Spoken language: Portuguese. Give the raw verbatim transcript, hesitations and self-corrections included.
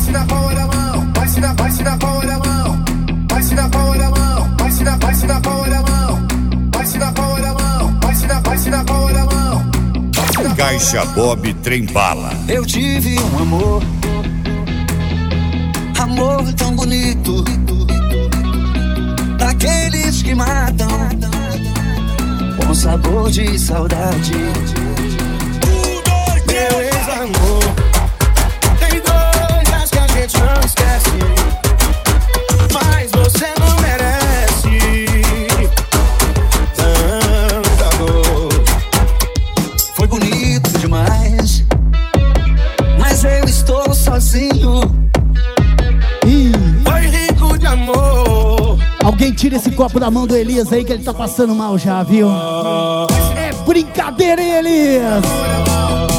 se na palma da mão, vai se na, vai se na palma da mão, vai se na palma da mão, vai se na, vai se na palma da mão, vai se na palma da mão, vai se na, vai se na palma da mão. Caixa Bob Trem Bala. Eu tive um amor, amor tão bonito, daqueles que matam, com sabor de saudade. Meu ex-amor, tem coisas que a gente não esquece, mas você não merece tanta dor. Foi bonito demais, mas eu estou sozinho. Ih. Foi rico de amor. Alguém tira esse copo da mão do Elias aí que ele tá passando mal já, viu? É brincadeira, hein, Elias?